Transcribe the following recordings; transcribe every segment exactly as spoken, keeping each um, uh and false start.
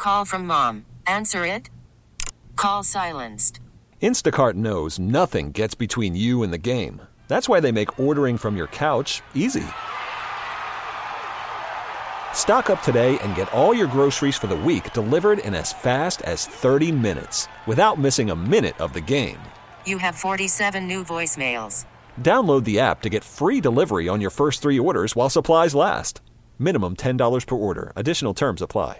call from mom. Answer it. Call silenced. Instacart knows nothing gets between you and the game. That's why they make ordering from your couch easy. Stock up today and get all your groceries for the week delivered in as fast as thirty minutes without missing a minute of the game. You have forty-seven new voicemails. Download the app to get free delivery on your first three orders while supplies last. Minimum ten dollars per order. Additional terms apply.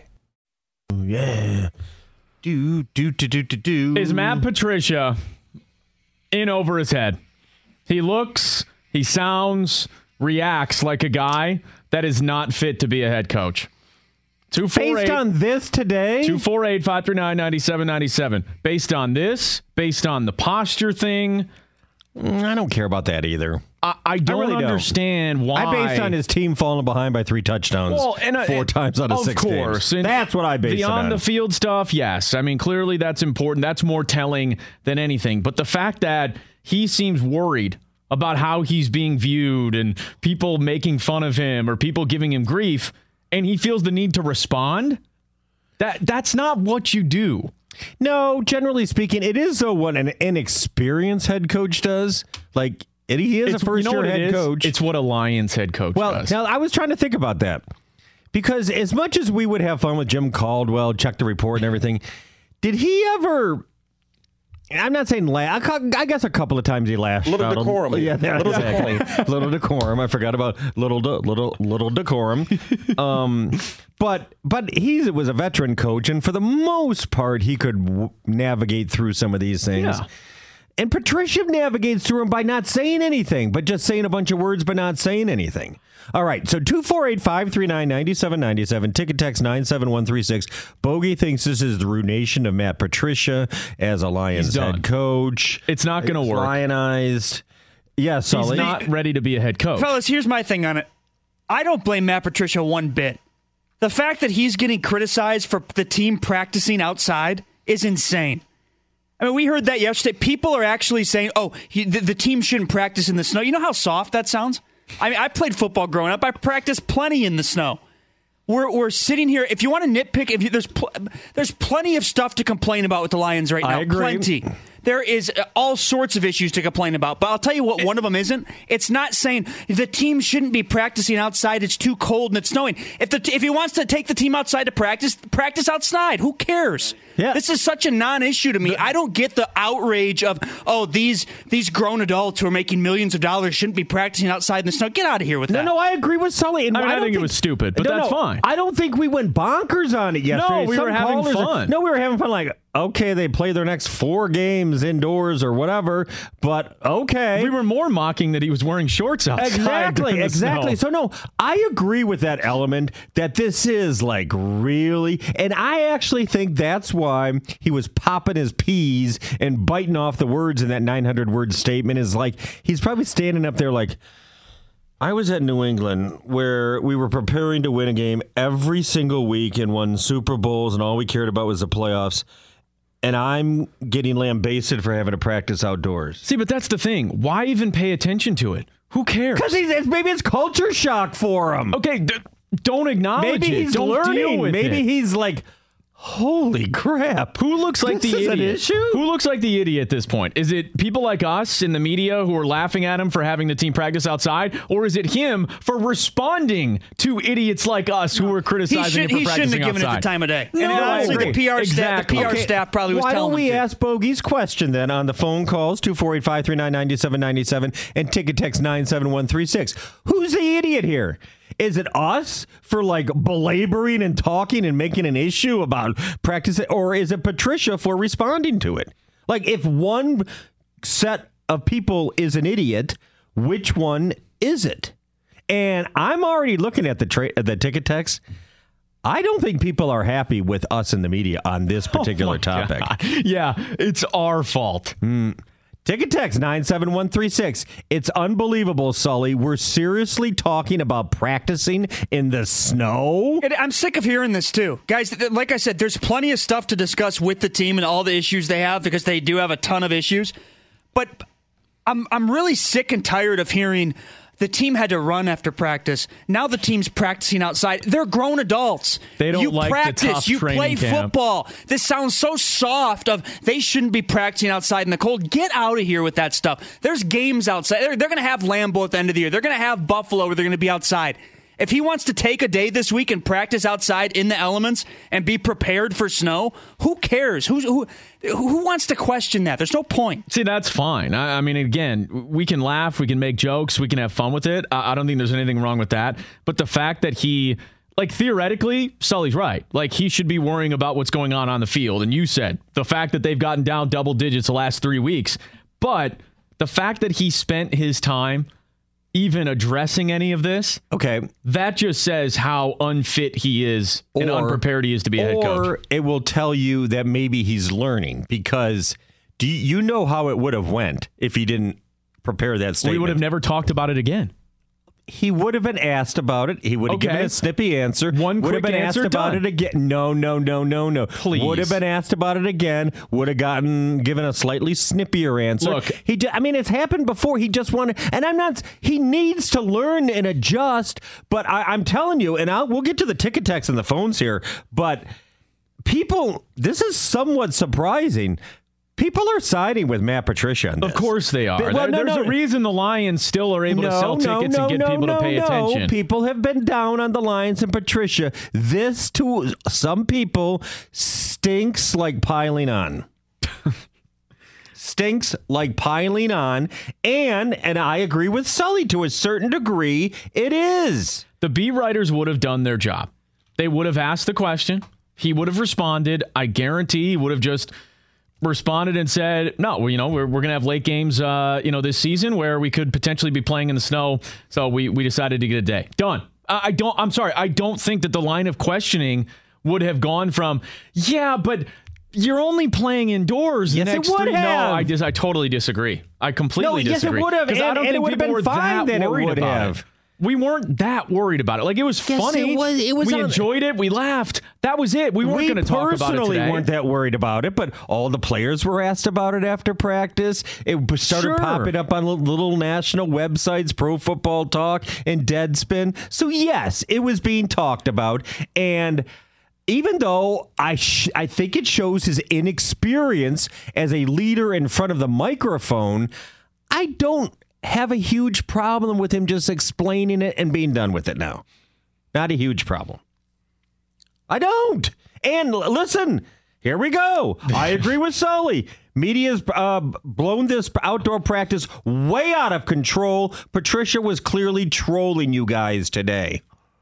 Yeah. Do, do, do, do, do, do. Is Matt Patricia in over his head? He looks, he sounds, reacts like a guy that is not fit to be a head coach. two four eight, based on this today? two four eight, five three nine, nine seven nine seven. Based on this, based on the posture thing. I don't care about that either. I, I don't I really understand don't. why. I based on his team falling behind by three touchdowns well, and, uh, four and, times out of, of six course. games. That's what I based it on. Beyond the field stuff, yes. I mean, clearly that's important. That's more telling than anything. But the fact that he seems worried about how he's being viewed and people making fun of him or people giving him grief, and he feels the need to respond, that that's not what you do. No, generally speaking, it is so what an inexperienced head coach does. Like, he is It's, a first-year you know head it coach. It's what a Lions head coach well, does. Now, I was trying to think about that. Because as much as we would have fun with Jim Caldwell, check the report and everything, did he ever... I'm not saying laugh. I guess a couple of times he laughed. Little out decorum. A, yeah, little exactly. decorum. Little decorum. I forgot about little de, little little decorum. Um, but but he was a veteran coach, and for the most part, he could w- navigate through some of these things. Yeah. And Patricia navigates through them by not saying anything, but just saying a bunch of words, but not saying anything. All right, so two four eight, five three nine, nine seven nine seven, ticket text nine seven one three six. Bogey thinks this is the ruination of Matt Patricia as a Lions head coach. It's not going to work. Lionized. Yeah, Sully. He's not ready to be a head coach. Fellas, here's my thing on it. I don't blame Matt Patricia one bit. The fact that he's getting criticized for the team practicing outside is insane. I mean, we heard that yesterday. People are actually saying, oh, he, the, the team shouldn't practice in the snow. You know how soft that sounds? I mean, I played football growing up. I practiced plenty in the snow. We're we're sitting here. If you want to nitpick, if you, there's pl- there's plenty of stuff to complain about with the Lions right now. I agree. Plenty. There is all sorts of issues to complain about. But I'll tell you what, one of them isn't. It's not saying the team shouldn't be practicing outside. It's too cold and it's snowing. If the if he wants to take the team outside to practice, practice outside. Who cares? Yeah. This is such a non-issue to me. The, I don't get the outrage of, oh, these these grown adults who are making millions of dollars shouldn't be practicing outside in the snow. Get out of here with no, that. No, no, I agree with Sully. And I, mean, I, I don't think, think it was stupid, but no, that's no, fine. I don't think we went bonkers on it yesterday. No, we Some were having callers fun. Are, no, we were having fun. Like, okay, they play their next four games indoors or whatever, but okay. We were more mocking that he was wearing shorts outside. Exactly, exactly. Snow. So, no, I agree with that element that this is like really, and I actually think that's why he was popping his peas and biting off the words in that nine hundred word statement is like, he's probably standing up there like, I was at New England where we were preparing to win a game every single week and won Super Bowls, and all we cared about was the playoffs. And I'm getting lambasted for having to practice outdoors. See, but that's the thing. Why even pay attention to it? Who cares? Because it's, maybe it's culture shock for him. Okay, d- don't acknowledge maybe it. He's don't learning. deal with maybe it. he's like, holy crap. Who looks like this the is idiot? An issue? Who looks like the idiot at this point? Is it people like us in the media who are laughing at him for having the team practice outside? Or is it him for responding to idiots like us who were criticizing he should, him for he practicing shouldn't have given outside? it the time of day. No, and honestly, the P R exactly. staff, the P R Okay, staff probably was why telling don't we him to. ask Bogey's question then on the phone calls, two four eight, five three nine, nine seven nine seven and ticket text nine seven one three six. Who's the idiot here? Is it us for like belaboring and talking and making an issue about practice, or is it Patricia for responding to it? Like, if one set of people is an idiot, which one is it? And I'm already looking at the tra- the ticket text. I don't think people are happy with us in the media on this particular Oh topic. God. Yeah, it's our fault. Mm. Ticket text nine seven one three six. It's unbelievable, Sully. We're seriously talking about practicing in the snow? And I'm sick of hearing this, too. Guys, like I said, there's plenty of stuff to discuss with the team and all the issues they have because they do have a ton of issues. But I'm I'm really sick and tired of hearing the team had to run after practice. Now the team's practicing outside. They're grown adults. They don't you like practice, the tough you training play camp. football. This sounds so soft of they shouldn't be practicing outside in the cold. Get out of here with that stuff. There's games outside. They're, they're going to have Lambeau at the end of the year. They're going to have Buffalo where they're going to be outside. If he wants to take a day this week and practice outside in the elements and be prepared for snow, who cares? Who's, who who wants to question that? There's no point. See, that's fine. I, I mean, again, we can laugh, we can make jokes, we can have fun with it. I, I don't think there's anything wrong with that. But the fact that he, like, theoretically, Sully's right. Like, he should be worrying about what's going on on the field. And you said the fact that they've gotten down double digits the last three weeks. But the fact that he spent his time even addressing any of this, okay, that just says how unfit he is or, and unprepared he is to be a head coach. Or it will tell you that maybe he's learning, because do you, you know how it would have went if he didn't prepare that statement? We would have never talked about it again. He would have been asked about it. He would have okay. given a snippy answer. One would have quick been answer, asked about done. it again. No, no, no, no, no. Please. Would have been asked about it again. Would have gotten given a slightly snippier answer. Look, he. I mean, it's happened before. He just wanted, and I'm not. He needs to learn and adjust. But I, I'm telling you, and I'll, we'll get to the ticket text and the phones here. But people, this is somewhat surprising. People are siding with Matt Patricia on this. Of course they are. Well, no, There's no. a reason the Lions still are able no, to sell no, tickets no, and get no, people no, to pay no. attention. People have been down on the Lions and Patricia. This, to some people, stinks like piling on. Stinks like piling on. And, and I agree with Sully to a certain degree, it is. The beat writers would have done their job. They would have asked the question. He would have responded. I guarantee he would have just responded and said, no, well, you know, we're, we're going to have late games, uh, you know, this season where we could potentially be playing in the snow. So we, we decided to get a day. Done. Uh, I don't, I'm sorry. I don't think that the line of questioning would have gone from, yeah, but you're only playing indoors. Yes, next it would three. have. No, I dis- I totally disagree. I completely No, yes, it disagree. would have. 'Cause I And- don't and it think would have people been were fine that that it worried would about have. it. We weren't that worried about it. Like, it was Yes, funny. it was- it was we on- enjoyed it. We laughed. That was it. We weren't We going to talk about it personally today. weren't that worried about it, but all the players were asked about it after practice. It started Sure. popping up on little national websites, Pro Football Talk and Deadspin. So yes, it was being talked about. And even though I sh- I think it shows his inexperience as a leader in front of the microphone, I don't have a huge problem with him just explaining it and being done with it now. Not a huge problem. I don't. And l- listen, here we go. I agree with Sully. Media's uh, blown this outdoor practice way out of control. Patricia was clearly trolling you guys today.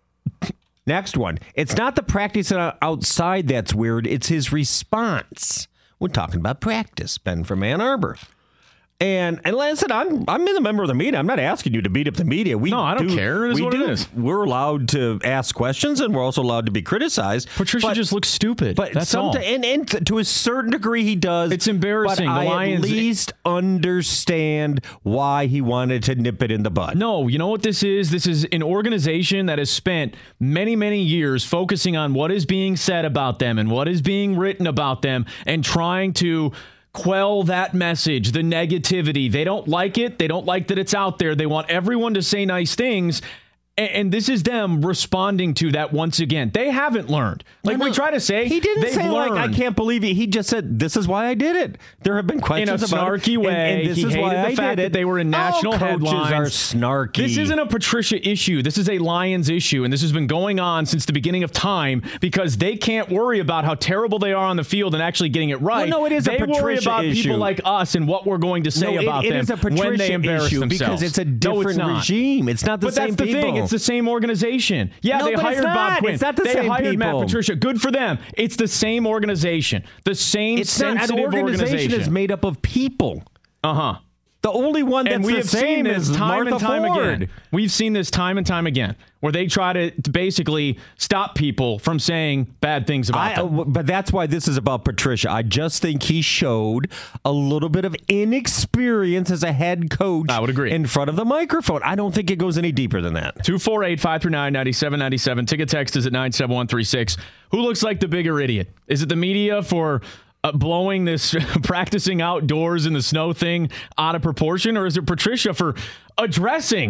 Next one. It's not the practice outside that's weird. It's his response. We're talking about practice. Ben from Ann Arbor. And and listen, I'm I'm in a member of the media. I'm not asking you to beat up the media. We No, I don't do, care. It is we what it do, is. We're allowed to ask questions, and we're also allowed to be criticized. Patricia but, just looks stupid. But That's all. someti- and, and to a certain degree, he does. It's embarrassing. But The I Lions- at least understand why he wanted to nip it in the bud. No, you know what this is? This is an organization that has spent many, many years focusing on what is being said about them and what is being written about them and trying to quell that message, the negativity. They don't like it. They don't like that it's out there. They want everyone to say nice things. And, and this is them responding to that once again. They haven't learned. Like No, we no. try to say, He didn't they've say, learned. like, I can't believe it. He just said, this is why I did it. There have been in a questions about snarky it. way. And, and this he is hated why the I fact did it. that they were in national All coaches headlines. are snarky. This isn't a Patricia issue. This is a Lions issue, and this has been going on since the beginning of time because they can't worry about how terrible they are on the field and actually getting it right. Well, no, it is a they worry Patricia about issue. people like us and what we're going to say No, it- about it them is a Patricia when they embarrass issue themselves. because it's a No, different not. regime. It's not the but same that's the people. thing. It's the same organization. Yeah, No, they but it's hired Bob not. Quinn. It's not the they same hired Matt people. Patricia. Good for them. It's the same organization. The same It's not, sensitive an organization, organization. is made up of people. Uh-huh. The only one that's And we the have same seen this is time Martha and time Ford. again. We've seen this time and time again, where they try to, to basically stop people from saying bad things about I, them. but that's why this is about Patricia. I just think he showed a little bit of inexperience as a head coach. I would agree. In front of the microphone. I don't think it goes any deeper than that. two four eight, five three nine, nine seven nine seven. Ticket text is at nine seven one three six. Who looks like the bigger idiot? Is it the media for uh, blowing this practicing outdoors in the snow thing out of proportion, or is it Patricia for addressing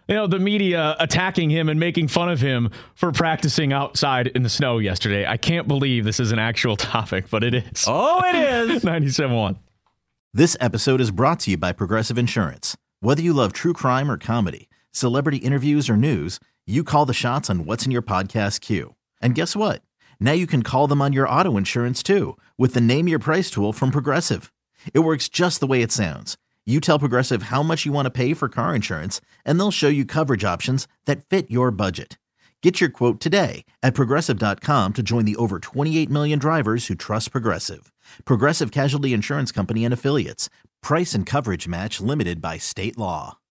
you know, the media attacking him and making fun of him for practicing outside in the snow yesterday. I can't believe this is an actual topic, but it is. Oh, it is. ninety-seven point one. This episode is brought to you by Progressive Insurance. Whether you love true crime or comedy, celebrity interviews or news, you call the shots on what's in your podcast queue. And guess what? Now you can call them on your auto insurance too with the Name Your Price tool from Progressive. It works just the way it sounds. You tell Progressive how much you want to pay for car insurance, and they'll show you coverage options that fit your budget. Get your quote today at Progressive dot com to join the over twenty-eight million drivers who trust Progressive. Progressive Casualty Insurance Company and Affiliates. Price and coverage match limited by state law.